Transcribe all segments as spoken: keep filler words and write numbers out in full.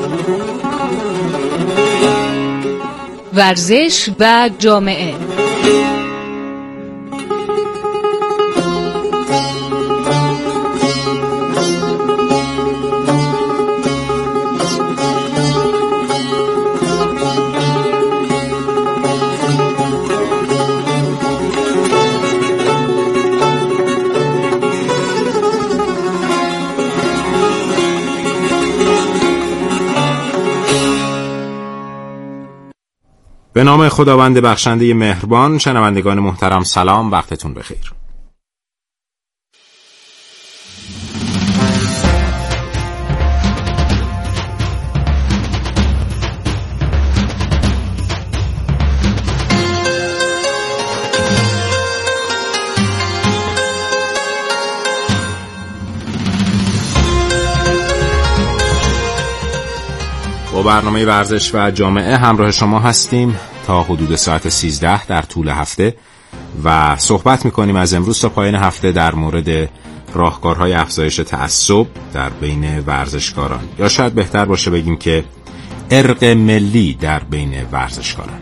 ورزش و جامعه. به نام خداوند بخشنده مهربان. شنوندگان محترم سلام، وقتتون بخیر. با برنامه ورزش و جامعه همراه شما هستیم تا حدود ساعت سیزده در طول هفته و صحبت میکنیم از امروز تا پایان هفته در مورد راهکارهای افزایش تعصب در بین ورزشکاران، یا شاید بهتر باشه بگیم که ارق ملی در بین ورزشکاران.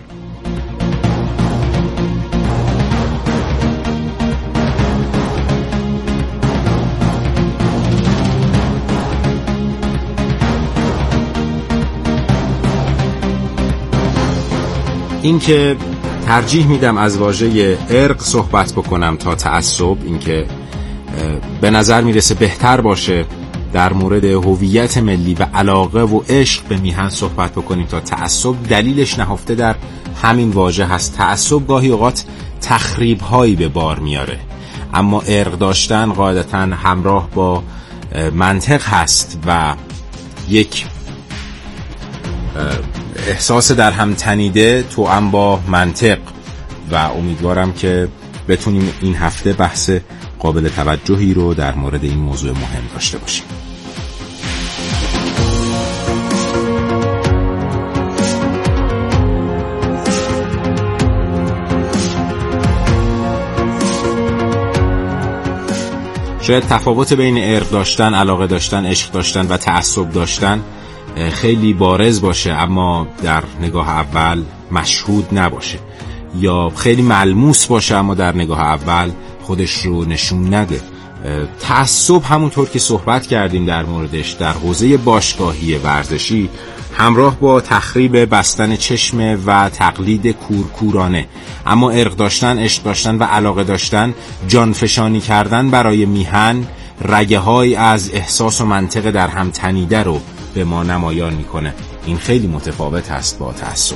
این که ترجیح میدم از واژه ارق صحبت بکنم تا تعصب، این که به نظر میرسه بهتر باشه در مورد هویت ملی و علاقه و عشق به میهن صحبت بکنیم تا تعصب. دلیلش نهفته در همین واژه هست. تعصب گاهی اوقات تخریب هایی به بار میاره، اما ارق داشتن قاعدتاً همراه با منطق هست و یک احساس در هم تنیده توأم با منطق، و امیدوارم که بتونیم این هفته بحث قابل توجهی رو در مورد این موضوع مهم داشته باشیم. شاید تفاوت بین ارق داشتن، علاقه داشتن، عشق داشتن و تعصب داشتن خیلی بارز باشه، اما در نگاه اول مشهود نباشه، یا خیلی ملموس باشه اما در نگاه اول خودش رو نشون نده. تعصب همونطور که صحبت کردیم در موردش در حوزه باشگاهی ورزشی همراه با تخریب بستن چشم و تقلید کورکورانه، اما ارق داشتن، عشق داشتن و علاقه داشتن جانفشانی کردن برای میهن رگه های از احساس و منطق در هم تنیده رو به ما نمایان میکنه. این خیلی متفاوت هست با تعصب.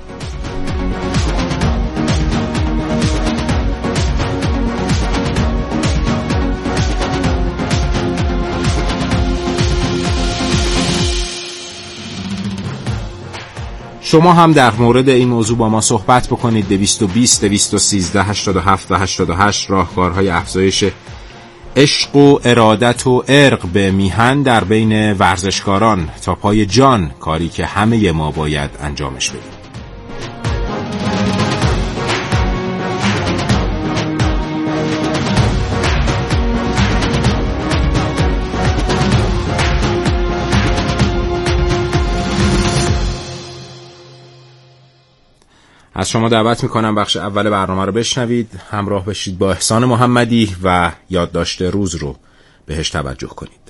شما هم در مورد این موضوع با ما صحبت بکنید. دویست و بیست دویست و سیزده هشتاد و هفت و هشتاد و هشت راهکارهای افزایش عشق و ارادت و ارق به میهن در بین ورزشکاران تا پای جان، کاری که همه ما باید انجامش بدیم. از شما دعوت میکنم بخش اول برنامه رو بشنوید، همراه بشید با احسان محمدی و یادداشت روز رو بهش توجه کنید.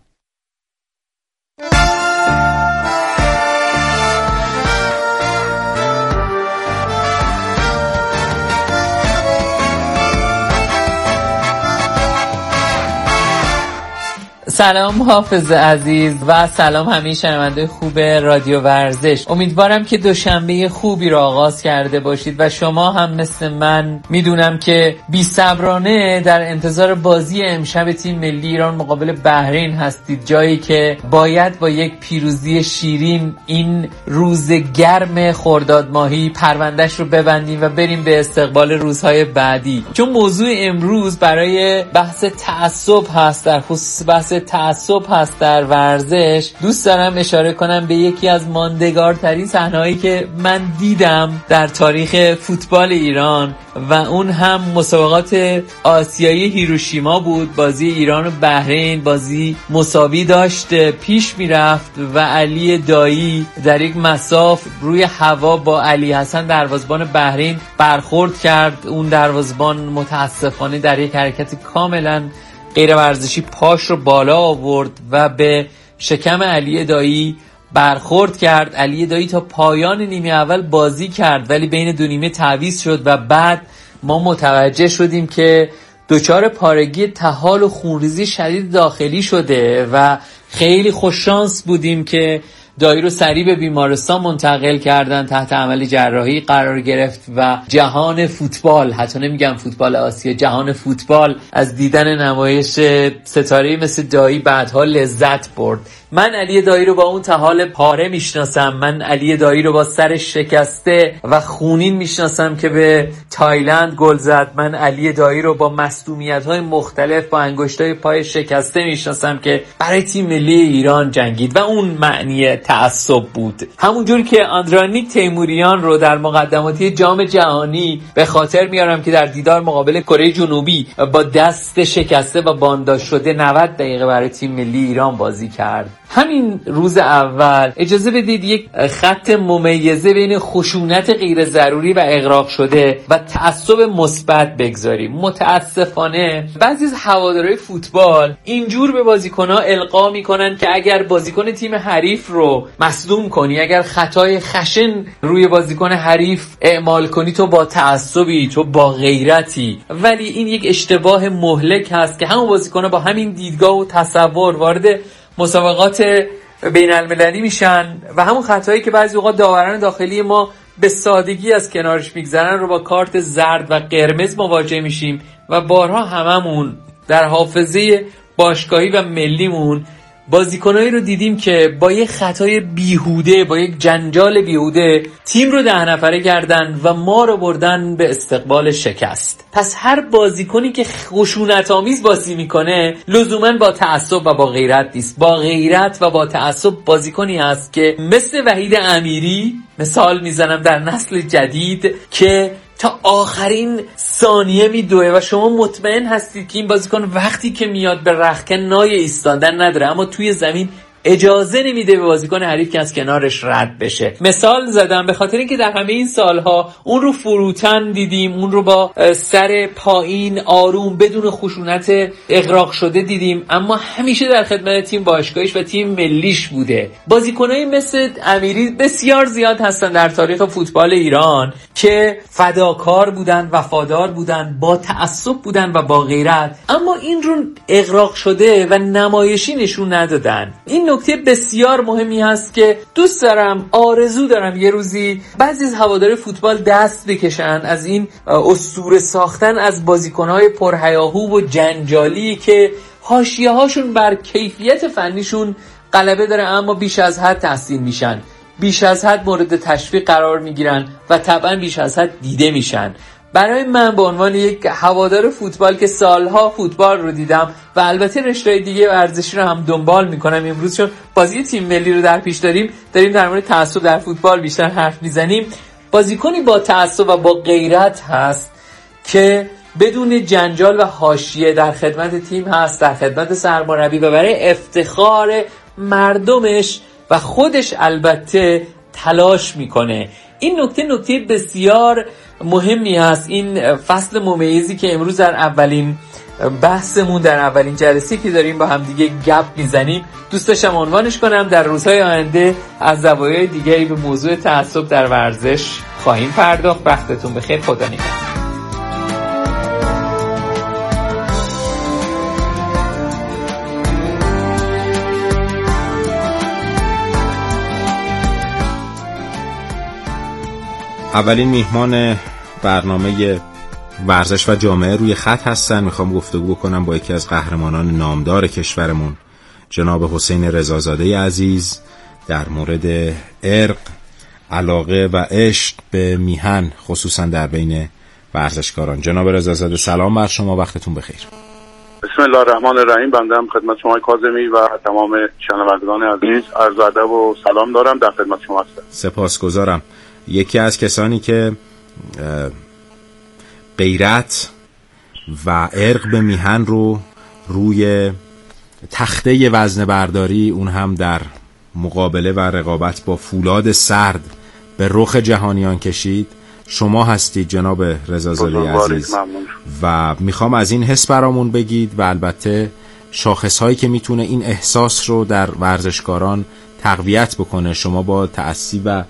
سلام حافظ عزیز و سلام همه شنونده خوب رادیو ورزش. امیدوارم که دوشنبه خوبی رو آغاز کرده باشید و شما هم مثل من میدونم که بی‌صبرانه در انتظار بازی امشب تیم ملی ایران مقابل بحرین هستید، جایی که باید با یک پیروزی شیرین این روز گرم خرداد ماهی پروندهش رو ببندیم و بریم به استقبال روزهای بعدی. چون موضوع امروز برای بحث تعصب هست، در خصوص بحث تعصب هست در ورزش، دوست دارم اشاره کنم به یکی از ماندگارترین صحنه‌هایی که من دیدم در تاریخ فوتبال ایران و اون هم مسابقات آسیایی هیروشیما بود. بازی ایران و بحرین، بازی مساوی داشت پیش میرفت و علی دایی در یک مساف روی هوا با علی حسن دروازه‌بان بحرین برخورد کرد. اون دروازه‌بان متاسفانه در یک حرکت کاملا غیر ورزشی پاش رو بالا آورد و به شکم علی دایی برخورد کرد. علی دایی تا پایان نیمه اول بازی کرد ولی بین دو نیمه تعویض شد و بعد ما متوجه شدیم که دچار پارگی طحال و خونریزی شدید داخلی شده و خیلی خوششانس بودیم که دایی رو سریع به بیمارستان منتقل کردن، تحت عمل جراحی قرار گرفت و جهان فوتبال، حتی نمیگم فوتبال آسیا، جهان فوتبال از دیدن نمایش ستاره‌ای مثل دایی بعدها لذت برد. من علی دایی رو با اون طحال پاره میشناسم، من علی دایی رو با سر شکسته و خونین میشناسم که به تایلند گل زد، من علی دایی رو با مصدومیت‌های مختلف، با انگشتای پای شکسته میشناسم که برای تیم ملی ایران جنگید و اون معنی تعصب بود. همونجوری که آندرانیک تیموریان رو در مقدماتی جام جهانی به خاطر میارم که در دیدار مقابل کره جنوبی با دست شکسته و بانداژ شده نود دقیقه برای تیم ملی ایران بازی کرد. همین روز اول اجازه بدید یک خط ممیزه بین خشونت غیر ضروری و اغراق شده و تعصب مثبت بگذاریم. متاسفانه بعضی از هوادارهای فوتبال اینجور به بازیکن‌ها القا میکنن که اگر بازیکن تیم حریف رو مصدوم کنی، اگر خطای خشن روی بازیکن حریف اعمال کنی، تو با تعصبی، تو با غیرتی. ولی این یک اشتباه مهلک هست که همون بازیکن‌ها با همین دیدگاه و تصور وارد مسابقات بین المللی میشن و همون خطایی که بعضی اوقات داوران داخلی ما به سادگی از کنارش میگذرن رو با کارت زرد و قرمز مواجه میشیم و بارها هممون در حافظه باشگاهی و ملیمون بازیکنایی رو دیدیم که با یک خطای بیهوده، با یک جنجال بیهوده تیم رو ده نفره کردن و ما رو بردن به استقبال شکست. پس هر بازیکنی که خشونت‌آمیز بازی میکنه لزوماً با تعصب و با غیرت نیست. با غیرت و با تعصب بازیکنی هست که مثل وحید امیری، مثال میزنم در نسل جدید، که تا آخرین ثانیه میدوه و شما مطمئن هستید که این بازیکن وقتی که میاد به رختکن نای ایستادن نداره، اما توی زمین اجازه نمیده به بازیکن حریف که از کنارش رد بشه. مثال زدم به خاطر اینکه در همه این سالها اون رو فروتن دیدیم، اون رو با سر پایین آروم بدون خشونت اغراق شده دیدیم، اما همیشه در خدمت تیم باشگاهیش و تیم ملیش بوده. بازیکنایی مثل امیری بسیار زیاد هستن در تاریخ فوتبال ایران که فداکار بودن، وفادار بودن، با تعصب بودن و با غیرت، اما این رو اغراق شده و نمایشی نشون ندادن. این نکته بسیار مهمی هست که دوست دارم، آرزو دارم یه روزی بعضی از هواداری فوتبال دست بکشن از این اسطوره ساختن از بازیکن‌های پرهیاهو و جنجالی که حاشیه‌هاشون بر کیفیت فنیشون غلبه داره اما بیش از حد تحسین میشن، بیش از حد مورد تشویق قرار میگیرن و طبعا بیش از حد دیده میشن. برای من به عنوان یک هوادار فوتبال که سالها فوتبال رو دیدم و البته رشته‌های دیگه ورزشی رو هم دنبال میکنم، امروز چون بازی تیم ملی رو در پیش داریم داریم در مورد تعصب در فوتبال بیشتر حرف میزنیم، بازیکنی با تعصب و با غیرت هست که بدون جنجال و حاشیه در خدمت تیم هست، در خدمت سرمربی و برای افتخار مردمش و خودش البته تلاش میکنه. این نکته نکته بسیار مهمی هست. این فصل ممیزی که امروز در اولین بحثمون، در اولین جلسه که داریم با هم دیگه گپ میزنیم، دوست داشتم عنوانش کنم. در روزهای آینده از زوایای دیگری به موضوع تعصب در ورزش خواهیم پرداخت. وقتتون بخیر، خدا نگهدار. اولین میهمان برنامه ورزش و جامعه روی خط هستن. میخوام گفتگو کنم با یکی از قهرمانان نامدار کشورمون، جناب حسین رضازاده عزیز، در مورد ارق، علاقه و عشق به میهن، خصوصا در بین ورزشکاران. جناب رضازاده سلام بر شما، وقتتون بخیر. بسم الله الرحمن الرحیم. بنده هم خدمت شما کاظمی و تمام شنوندگان عزیز عرض ادب و سلام دارم. در خدمت شما هستم. سپاسگزارم. یکی از کسانی که غیرت و عرق به میهن رو روی تخته وزنه برداری، اون هم در مقابله و رقابت با فولاد سرد، به رخ جهانیان کشید، شما هستید جناب رضازاده عزیز. و میخوام از این حس برامون بگید و البته شاخصهایی که میتونه این احساس رو در ورزشکاران تقویت بکنه. شما با تأسی و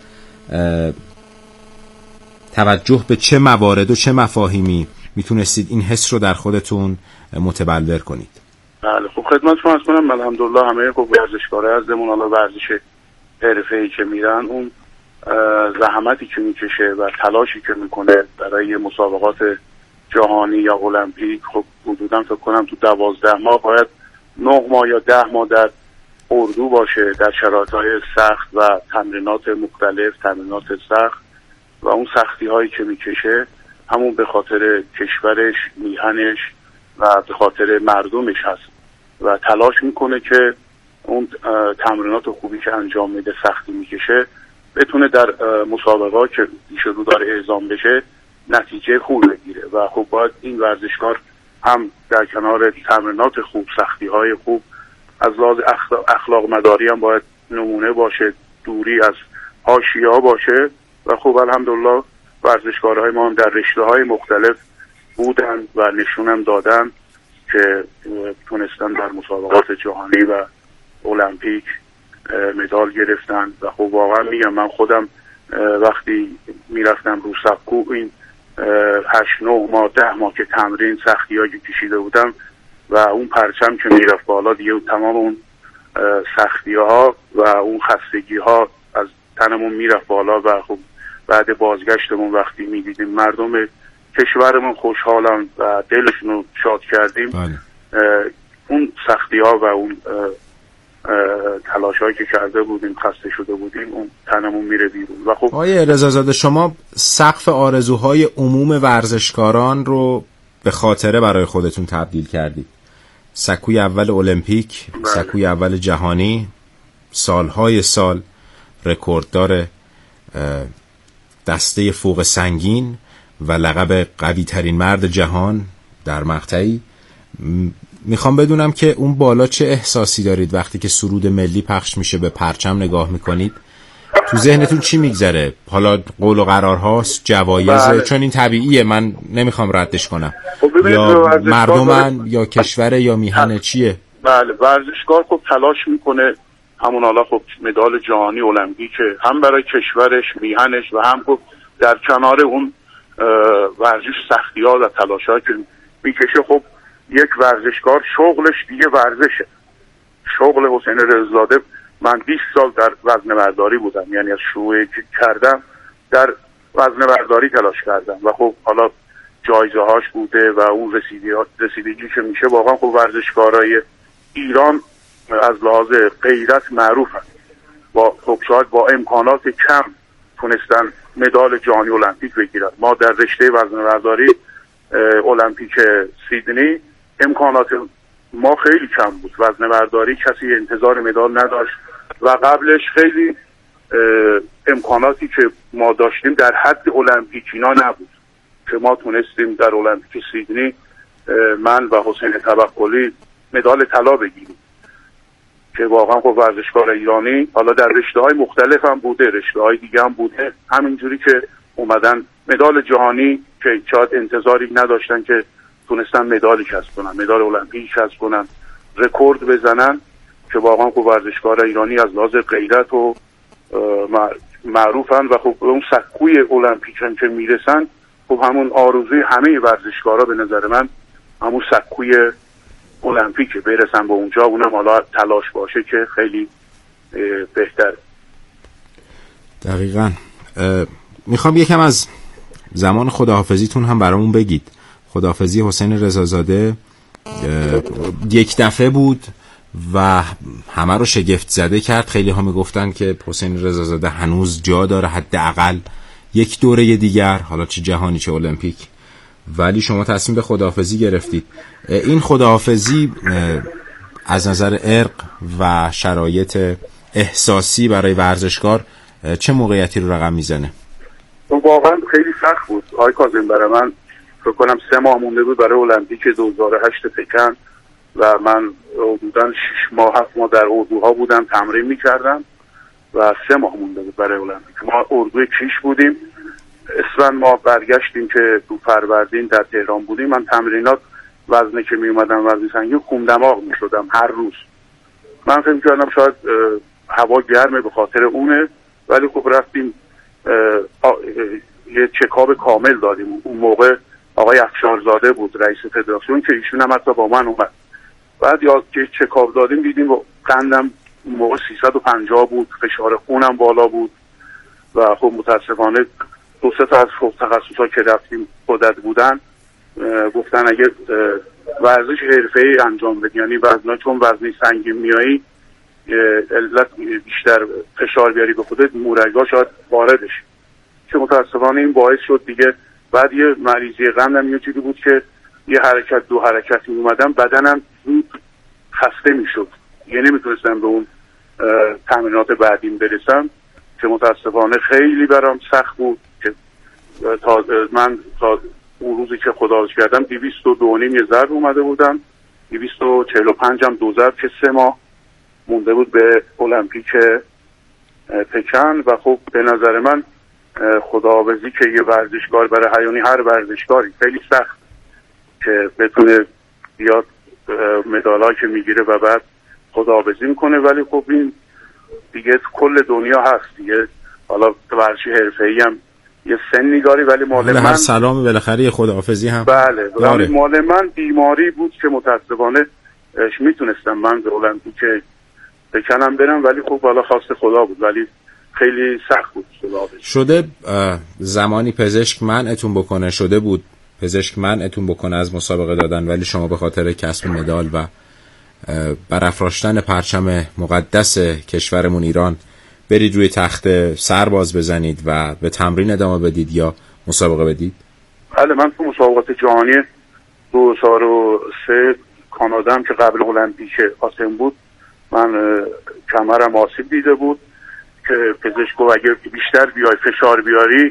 توجه به چه موارد و چه مفاهیمی میتونستید این حس رو در خودتون متبلور کنید؟ بله خب خدمت شما هست کنم. الحمدلله همه خب ورزشکارای ازمون، حالا ورزش حرفه‌ای که میرن، اون زحمتی که میکشه و تلاشی که میکنه برای مسابقات جهانی یا المپیک، خب حدودا فکر کنم تو دوازده ماه باید نه ماه یا ده ماه در اردو باشه، در شرایط‌های سخت و تمرینات مختلف، تمرینات سخت، و اون سختی هایی که میکشه همون به خاطر کشورش، میهنش و به خاطر مردمش هست و تلاش میکنه که اون تمرینات خوبی که انجام میده، سختی میکشه، بتونه در مسابقات که شروع داره اعزام بشه نتیجه خوب بگیره. و خب باید این ورزشکار هم در کنار تمرینات خوب، سختی های خوب، از لحاظ اخلاق مداری هم باید نمونه باشه، دوری از حاشیه‌ها باشه. و خب الحمدلله ورزشکارهای ما هم در رشته‌های مختلف بودن و نشونم دادن که تونستن در مسابقات جهانی و المپیک مدال گرفتن. و خب واقعا میگم من خودم وقتی میرفتم رو سبکو، این هشت نه ماه ده ماه که تمرین سختی‌هایی کشیده بودم و اون پرچم که میرفت بالا دیگه، تمام اون سختی‌ها و اون خستگی‌ها از تنمون میرفت بالا. و خب بعد بازگشتمون وقتی میدیدیم مردم کشورمون خوشحالن و دلشون رو شاد کردیم، بله. اون سختی‌ها و اون تلاش‌هایی که کرده بودیم، خسته شده بودیم، اون تنمون میره بیرون. و خب آقای رضازاده، شما سقف آرزوهای عموم ورزشکاران رو به خاطره برای خودتون تبدیل کردید. سکوی اول المپیک، بله. سکوی اول جهانی، سالهای سال رکورددار دسته فوق سنگین و لقب قوی ترین مرد جهان در مقطعی. میخوام بدونم که اون بالا چه احساسی دارید وقتی که سرود ملی پخش میشه، به پرچم نگاه میکنید؟ تو ذهنتون چی میگذره؟ حالا قول و قرارهاست، جوایزه، بله. چون این طبیعیه، من نمیخوام ردش کنم. یا مردمن یا کشور یا میهن چیه؟ بله ورزشکار خب تلاش میکنه، همون حالا خب مدال جهانی المپیک هم برای کشورش، میهنش، و هم خب در کنار اون ورزش سختی‌ها و تلاش‌هایی که میکشه. خب یک ورزشکار شغلش دیگه ورزشه. شغل حسین رضازاده، من بیست سال در وزنه برداری بودم، یعنی از شروع کردم در وزنه برداری تلاش کردم و خب حالا جایزه هاش بوده و اون رسیدگی که میشه. واقعا خب ورزشکارای ایران از لحاظ غیرت معروف هست. با خب شاید با امکانات کم تونستن مدال جهانی المپیک بگیرن. ما در رشته وزنه برداری المپیک سیدنی امکانات ما خیلی کم بود. وزنه برداری کسی انتظار مدال نداشت و قبلش خیلی امکاناتی که ما داشتیم در حد المپیکینا نبود که ما تونستیم در المپیک سیدنی من و حسین توکلی مدال طلا بگیریم، که واقعا خب ورزشکار ایرانی حالا در رشته‌های مختلف هم بوده، رشته‌های دیگه هم بوده، همینجوری که اومدن مدال جهانی که شاید انتظاری نداشتن که تونستن مدالی کسب کنن، مدال المپیک کسب کنن، رکورد بزنن، که واقعا خب ورزشکار ایرانی از لحاظ غیرت و معروفن و خب اون سکوی المپیک هم که میرسن، خب همون آرزوی همه ورزشکارا به نظر من همون سکوی المپیک، برسن به اونجا، اونم حالا تلاش باشه که خیلی بهتر. دقیقاً. میخوام یکم از زمان خداحافظیتون هم برامون بگید. خداحافظی حسین رضازاده یک دفعه بود و همه رو شگفت زده کرد. خیلی ها میگفتن که حسین رضازاده هنوز جا داره، حداقل یک دوره دیگر، حالا چه جهانی چه المپیک. ولی شما تصمیم به خداحافظی گرفتید. این خداحافظی از نظر ارق و شرایط احساسی برای ورزشکار چه موقعیتی رو رقم میزنه؟ واقعا خیلی سخت بود آقای کاظم. برای من فکر کنم سه ماه مونده بود برای المپیک دو هزار و هشت پکن و من حدوداً شش ماه هفت ماه در اردوها بودم، تمرین میکردم و سه ماه مونده بود برای المپیک. ما اردوی کیش بودیم. اسفند ما برگشتیم که تو فروردین در تهران بودیم. من تمرینات وزنه که می اومدم وزن سنگین خون دماغ می شدم هر روز. من فکر کردم شاید هوا گرمه به خاطر اونه، ولی خب رفتیم یه چکاب کامل دادیم. اون موقع آقای افشارزاده بود رئیس فدراسیون که ایشون هم حتی با من اومد. بعد یا که چکاب دادیم دیدیم قندم اون موقع سیصد و پنجاه بود، فشار خونم بالا بود و خب متاسفانه دو سه تا از تخصصا که رفتیم خودت بودن گفتن اگه ورزش حرفه‌ای انجام بدی، یعنی وزنا چون وزنی سنگین میایی علت بیشتر فشار بیاری به خودت، مورگا شاید واردش، که متاسفانه این باعث شد دیگه بعد یه مریضی قندم یه چیزی بود که یه حرکت دو حرکت می اومدم بدنم زود خسته میشد، یعنی نمیتونستم به اون تمرینات بعدیم برسم که متاسفانه خیلی برام سخت بود که تا من تا اون روزی که خداحافظی کردم دویست و دو نیم یه ضرب اومده بودم، دویست و چهل و پنج هم دو ضرب که سه ماه مونده بود به المپیک پکن. و خب به نظر من خداحافظی که یه ورزشکار برای حیانی هر ورزشکاری خیلی سخت که بتونه بیاد مدالایی که میگیره و بعد خداحافظی میکنه، ولی خب این دیگه کل دنیا هست دیگه. حالا ورزش حرفه‌ای هم یه سنی داری، ولی مال من هر سلام بالاخره یه خداحافظی هم بله داره. مال من بیماری بود که متاسفانه میتونستم من به المپیک بکنم برم، ولی خب حالا خواست خدا بود، ولی خیلی سخت بود. شده زمانی پزشک منعتون بکنه، شده بود پزشک منعتون بکنه از مسابقه دادن، ولی شما به خاطر کسب مدال و برافراشتن پرچم مقدس کشورمون ایران برید روی تخت سرباز بزنید و به تمرین ادامه بدید یا مسابقه بدید؟ بله، من تو مسابقات جهانی دو هزار و سه کانادا هم که قبل المپیک آتن بود من کمرم آسیب دیده بود که پزشک گفت اگه بیشتر بیای فشار بیاری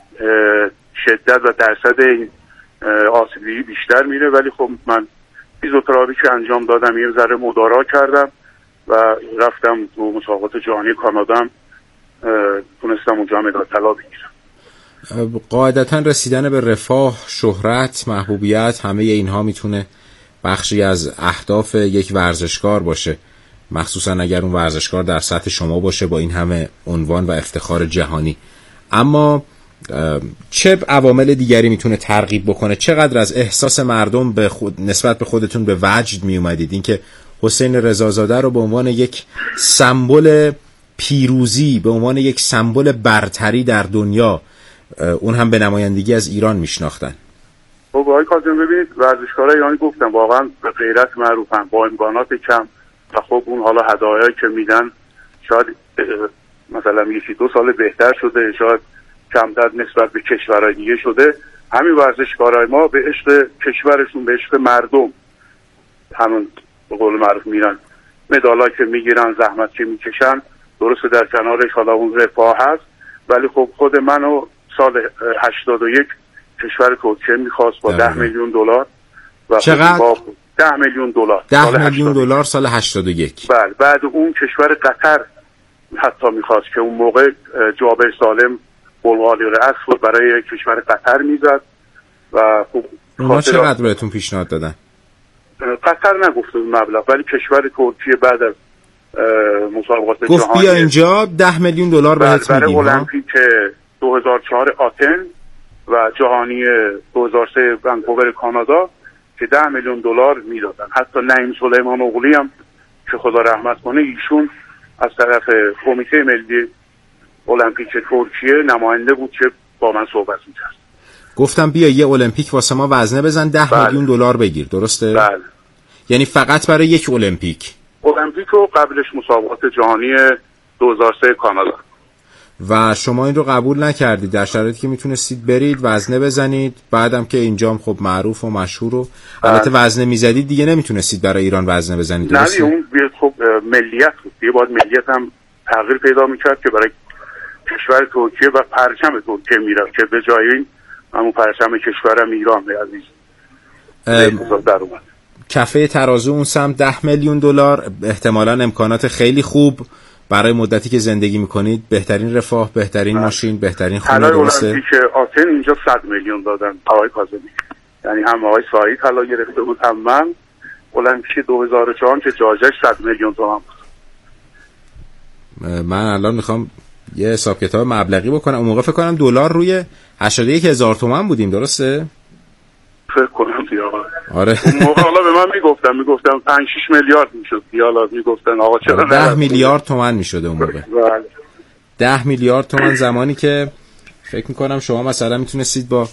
شدت و درصد این آسیبی بیشتر میره، ولی خب من فیزیوتراپی که انجام دادم یه ذره مدارا کردم و رفتم تو مسابقات جهانی کانادا هم تونستم اونجا مدال طلا بگیرم. قاعدتا رسیدن به رفاه، شهرت، محبوبیت، همه اینها میتونه بخشی از اهداف یک ورزشکار باشه، مخصوصا اگر اون ورزشکار در سطح شما باشه با این همه عنوان و افتخار جهانی. اما چه عوامل دیگری میتونه ترغیب بکنه؟ چقدر از احساس مردم به خود نسبت به خودتون به وجد می اومدید؟ اینکه حسین رضازاده رو به عنوان یک سمبل پیروزی، به عنوان یک سمبل برتری در دنیا، اون هم به نمایندگی از ایران میشناختن. خب آقای کاظم ببینید ورزشکارای ایرانی گفتم واقعا به غیرت معروفن با امکانات کم و خب اون حالا هدایایی که میدن شاید مثلا یکی دو سال بهتر شده، شاید کمتر نسبت به کشورهای دیگه شده. همین ورزشکارای ما به عشق کشورشون، به عشق مردم، همون به قول معروف میرن مدالایی که میگیرن، زحمت که میکشن، درسته در کنارش حالا اون رفاه هست، ولی خب خود منو سال هشتاد و یک کشور ترکیه میخواست با ده میلیون دلار. چقدر؟ ده میلیون دلار. ده میلیون دلار سال هشتاد و یک. بله، بعد اون کشور قطر حتی میخواست که اون موقع جابر سالم بلغاری رأس بود برای کشور قطر میزد و خب اونا چقدر بهتون پیشنهاد دادن؟ قطر نگفته مبلغ، ولی کشور ترکیه بعد از مسابقات جهانی گفت بیا اینجا ده میلیون دلار بهت میدیم. برای المپیک دو هزار و چهار آتن و جهانی دو هزار و سه ونکوور کانادا که ده میلیون دلار میدادن. حتی نعیم سلیمان اغلی هم که خدا رحمت کنه ایشون از طرف کمیته ملی المپیک ترکیه نماینده بود که با من صحبت می‌کرد. گفتم بیا یه المپیک واسه ما وزنه بزن، ده بله. میلیون دلار بگیر، درسته؟ بله. یعنی فقط برای یک المپیک. المپیک و قبلش مسابقات جهانی دو هزار و سه کانادا. و شما این رو قبول نکردید در شرایطی که میتونستید برید وزنه بزنید، بعدم که اینجام خب معروف و مشهور و البته وزنه میزدید دیگه نمیتونستید برای ایران وزنه بزنید. نه اون خب ملیت بود دیگه، باید ملیت هم تغییر پیدا میکرد که برای کشور ترکیه و پرچم ترکیه میرفت که به جای این همون پرچم کشورم ایران عزیز در اومد. کفه ترازو اون سمت ده میلیون دلار، احتمالاً امکانات خیلی خوب برای مدتی که زندگی میکنید، بهترین رفاه، بهترین ماشین، بهترین خونه. درسته؟ المپیک آتن اینجا صد میلیون دادن آقای کاظمی، یعنی هم آقای سعید طلا گرفته بود هم من. المپیک دو هزار و چهار که جایزش صد میلیون تومان بود. من الان میخوام یه حساب کتاب مبلغی بکنم. اون موقع فکر کنم دلار روی هشتاد و یک هزار تومان بودیم، درسته؟ فکر کنم دیگه آقا. آره. اون موقع حالا به من میگفتن میگفتن پنج شش میلیارد میشد. حالا میگفتن آقا چرا نه ده میلیارد تومان میشد اون موقع. بله. ده میلیارد تومان زمانی که فکر میکنم شما مثلا میتونستید با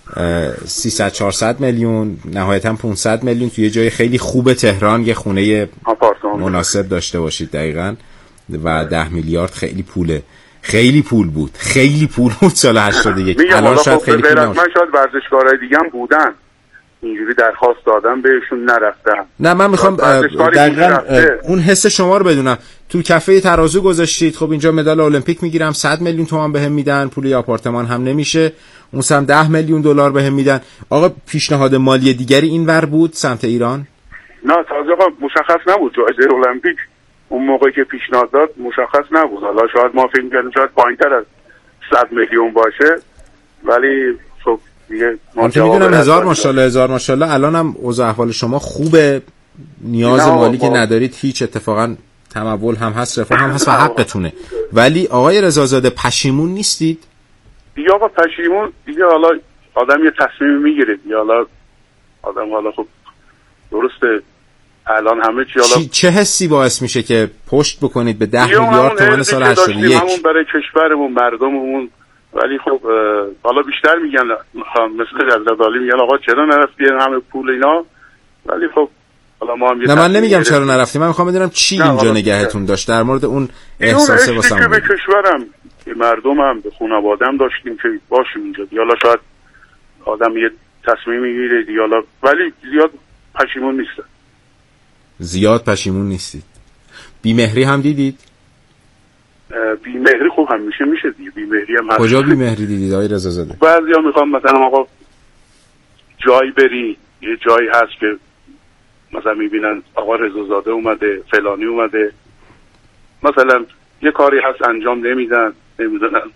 سیصد چهارصد میلیون نهایتا پانصد میلیون توی جای خیلی خوب تهران یه خونه مناسب داشته باشید. دقیقاً. و ده میلیارد خیلی پوله، خیلی پول بود، خیلی پول بود سال هشتاد و یک. الان شاید خیلی پول نباشه. من شاید ورزشکارهای دیگه هم بودن اینجوری درخواست دادم بهشون نرفتم. نه من میخوام دقیقاً اون حس شما رو بدونم. تو کفه ترازو گذاشتید، خب اینجا مدال المپیک میگیرم، صد میلیون تومان بهم میدن، پول آپارتمان هم نمیشه، اون سم ده میلیون دلار بهم میدن. آقا پیشنهاد مالی دیگری اینور بود سمت ایران؟ نه تازه آقا مشخص نبود جایزه المپیک اون موقعی که پیشنهاد داد مشخص نبود. حالا شاید ما فکر می‌کردیم شاید پایین‌تر از صد میلیون باشه، ولی خب دیگه ما میدونم. هزار ماشاءالله هزار ماشاءالله. الانم اوضاع احوال شما خوبه، نیاز مالی که ندارید هیچ، اتفاقا تمول هم هست، رفاه هم هست و حقتونه. ولی آقای رضازاده پشیمون نیستید؟ دیگه آقا پشیمون دیگه حالا آدم یه تصمیم میگیره دیگه. حالا آدم حالا خب درسته الان همه چی حالا چه حسی باعث میشه که پشت بکنید به ده میلیارد تومان سال هشتاد و یک؟ همون برای کشورمون مردممون. ولی خب حالا بیشتر میگن مثل حضرت علی میگن آقا چرا نرفتی همه پول اینا، ولی خب حالا ما هم نه من نمیگم چرا نرفتی، من میخوام بدونم چی اینجا نگهتون داشت در مورد اون احساسه واسم. به کشورم به مردمم به خانواده‌ام داشتیم که باشیم اینجا. حالا شاید آدم یه تصمیم میگیره دیگه، حالا ولی زیاد پشیمون نیستم. زیاد پشیمون نیستید. بیمهری هم دیدید؟ بیمهری خوب هم میشه میشه دیگه. بیمهری هم کجا بیمهری دیدید آقای رضازاده؟ بعضیا میخوام مثلا آقا جای بری، یه جایی هست که مثلا میبینن آقا رضازاده اومده، فلانی اومده، مثلا یه کاری هست انجام نمیدن، نمیدونن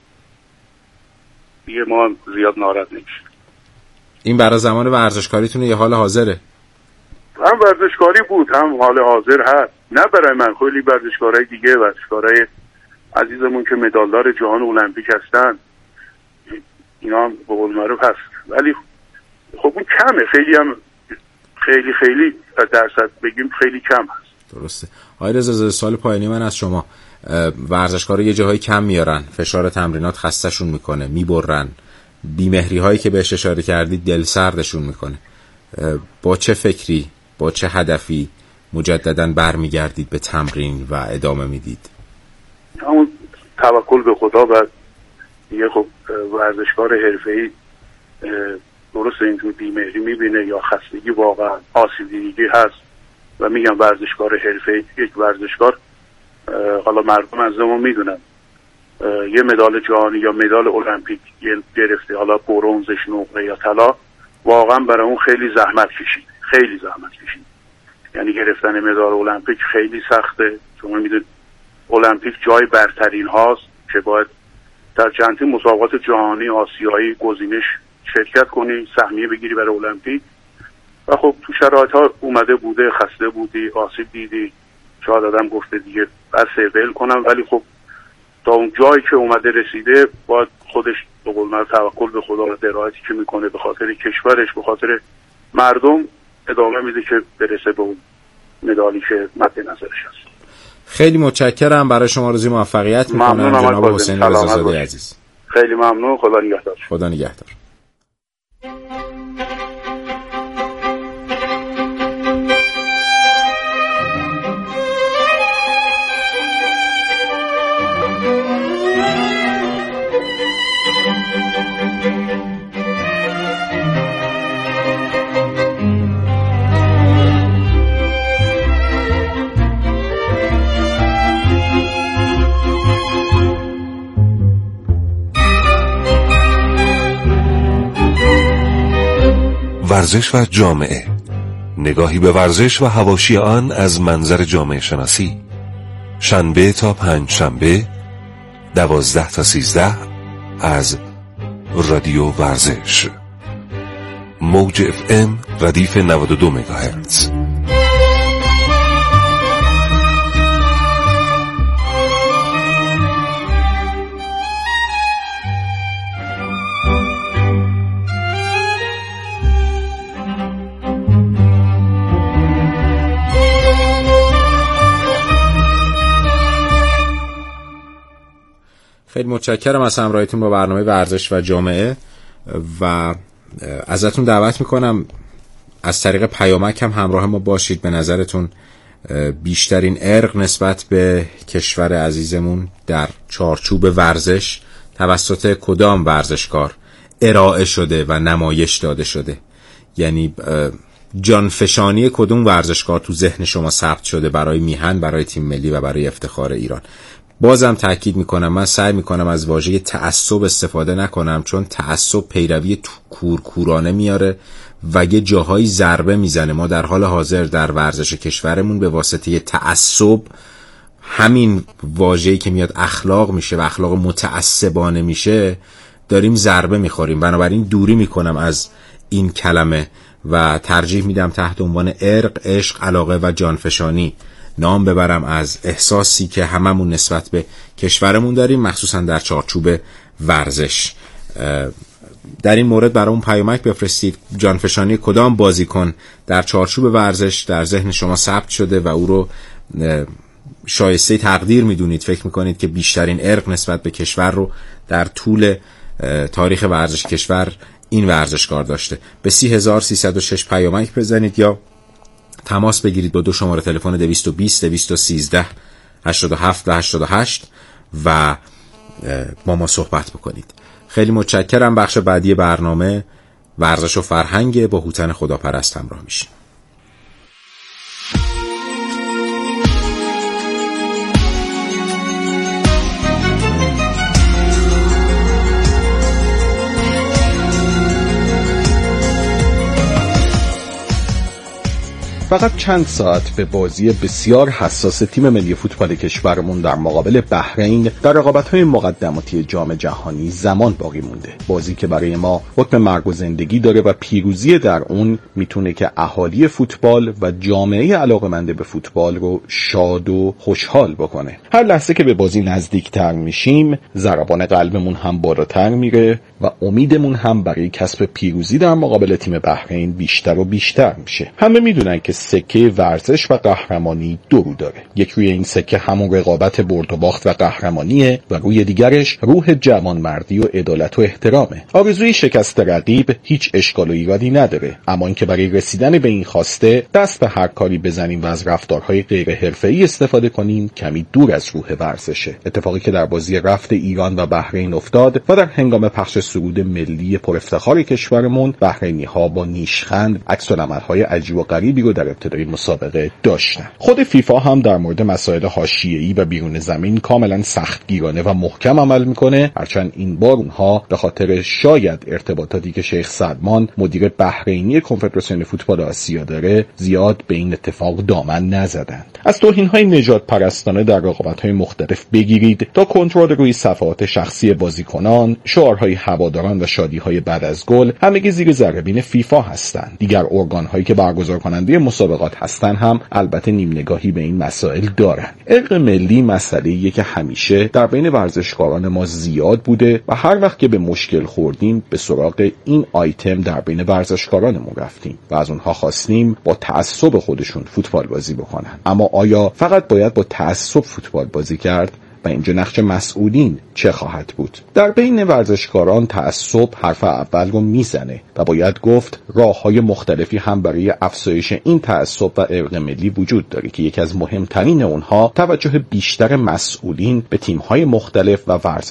دیگه ما زیاد ناراحت نمیشیم. این برای زمان ورزشکاریتون یه حال حاضره؟ هم ورزشکاری بود هم حال حاضر هست. نه برای من، خیلی ورزشکارای دیگه، ورزشکارای عزیزمون که مدالدار جهان المپیک هستن اینا هم به قول معروف هست، ولی خب اون کمه. خیلی هم خیلی خیلی درصد بگیم خیلی کم هست. درسته. آقای رضازاده سوال پایانی من از شما، ورزشکارا یه جاهای کم میارن، فشار تمرینات خستشون میکنه، میبرن، بیمهری هایی که بهش اشاره کردید دل سردشون میکنه. با چه فکری، با چه هدفی مجددا برمیگردید به تمرین و ادامه میدید؟ همون توکل به خدا. و دیگه خب ورزشکار حرفه‌ای درست اینجور بیمهری میبینه یا خستگی واقعا آسیب دیدگی هست و میگم ورزشکار حرفه‌ای، یک ورزشکار حالا مردم از ما میدونن یه مدال جهانی یا مدال المپیک گرفته، حالا برنزش، نقره یا طلا، واقعا برای اون خیلی زحمت کشید، خیلی زحمت کشید. یعنی گرفتن مدال المپیک خیلی سخته. شما میدونید المپیک جای برترین هاست که باید در چندین مسابقات جهانی آسیایی گزینش شرکت کنی، سهمیه بگیری برای المپیک. و خب تو شرایط ها اومده بوده، خسته بودی، آسیب دیدی، شاید آدم گفته دیگه بس ول کنم، ولی خب تا اون جایی که اومده رسیده باید خودش به قول معروف توکل به خدا و درایتی که میکنه به خاطر کشورش، به خاطر مردم ادامه میده که برسه به اون مدالی که مد نظرش هست. خیلی متشکرم، برای شما آرزوی موفقیت میکنم جناب حسین رضازاده عزیز. خیلی ممنون، خدا نگهدار. خدا نگهدار. ورزش و جامعه، نگاهی به ورزش و حواشی آن از منظر جامعه شناسی. شنبه تا پنج شنبه دوازده تا سیزده از رادیو ورزش، موج اف ام ردیف نود و دو مگاهرتز. خیلی متشکرم از همراهیتون با برنامه ورزش و جامعه و ازتون دعوت میکنم از طریق پیامک هم همراه ما باشید. به نظرتون بیشترین ارق نسبت به کشور عزیزمون در چارچوب ورزش توسط کدام ورزشکار ارائه شده و نمایش داده شده؟ یعنی جانفشانی کدوم ورزشکار تو ذهن شما ثبت شده برای میهن، برای تیم ملی و برای افتخار ایران؟ بازم تاکید میکنم، من سعی میکنم از واژه تعصب استفاده نکنم، چون تعصب پیروی کورکورانه میاره و یه جاهایی ضربه میزنه. ما در حال حاضر در ورزش کشورمون به واسطه تعصب، همین واژه‌ای که میاد اخلاق میشه و اخلاق متعصبانه میشه، داریم ضربه میخوریم. بنابراین دوری میکنم از این کلمه و ترجیح میدم تحت عنوان ارق، عشق، علاقه و جانفشانی نام ببرم از احساسی که هممون نسبت به کشورمون داریم، مخصوصا در چارچوب ورزش. در این مورد برای اون پیامک بفرستید جانفشانی کدام بازیکن در چارچوب ورزش در ذهن شما ثبت شده و او رو شایسته تقدیر میدونید، فکر میکنید که بیشترین ارق نسبت به کشور رو در طول تاریخ ورزش کشور این ورزشکار داشته. به سی هزار سیصد و شش پیامک بزنید یا تماس بگیرید با دو شماره تلفن دویست و بیست دویست و سیزده هشتاد و هفت و هشتاد و هشت و با ما صحبت بکنید. خیلی متشکرم. بخش بعدی برنامه ورزش و فرهنگ با هوتن خداپرست همراه میشیم. فقط چند ساعت به بازی بسیار حساس تیم ملی فوتبال کشورمون در مقابل بحرین در رقابت‌های مقدماتی جام جهانی زمان باقی مونده. بازی که برای ما حکم مرگ و زندگی داره و پیروزی در اون میتونه که اهالی فوتبال و جامعه علاقه‌مند به فوتبال رو شاد و خوشحال بکنه. هر لحظه که به بازی نزدیکتر میشیم، ضربان قلبمون هم بالاتر میره و امیدمون هم برای کسب پیروزی در مقابل تیم بحرین بیشتر و بیشتر میشه. همه میدونن که سکه ورزش و قهرمانی دو رو داره. یک روی این سکه همون رقابت برد و باخت و قهرمانیه و روی دیگرش روح جوانمردی و عدالت و احترامه. آرزوی شکست رقیب هیچ اشکال و ایرادی نداره، اما اینکه برای رسیدن به این خواسته دست به هر کاری بزنیم و از رفتارهای غیر حرفه‌ای استفاده کنیم کمی دور از روح ورزشه. اتفاقی که در بازی رفت ایران و بحرین افتاد و در هنگام پخش سرود ملی پر افتخار کشورمون، بحرینی‌ها با نیشخند عکس‌العمل‌های عجیب و غریبی رو در ابتدای مسابقه داشتن. خود فیفا هم در مورد مسائل حاشیه‌ای و بیرون زمین کاملا سختگیرانه و محکم عمل میکنه، هرچند این بار اونها به خاطر شاید ارتباطاتی که شیخ سلمان مدیر بحرینی کنفدراسیون فوتبال آسیا داره زیاد به این اتفاق دامن نزدند. از توهین‌های نژاد پرستانه در رقابت‌های مختلف بگیرید تا کنترل روی صفحات شخصی بازیکنان، شعارهای هواداران و شادی‌های بعد از گل، همگی زیر ذره‌بین فیفا هستند. دیگر ارگان‌هایی که برگزار کننده مسابقات هستن هم البته نیم نگاهی به این مسائل دارن. ارق ملی مسئله‌ایه که همیشه در بین ورزشکاران ما زیاد بوده و هر وقت که به مشکل خوردیم به سراغ این آیتم در بین ورزشکارانمون رفتیم و از اونها خواستیم با تعصب خودشون فوتبال بازی بکنن. اما آیا فقط باید با تعصب فوتبال بازی کرد؟ و اینجا نقش مسئولین چه خواهد بود؟ در بین ورزشکاران تعصب حرف اول رو میزنه و باید گفت راه‌های مختلفی هم برای افزایش این تعصب و ارق ملی وجود داره که یکی از مهمترین اونها توجه بیشتر مسئولین به تیم‌های مختلف و ورزش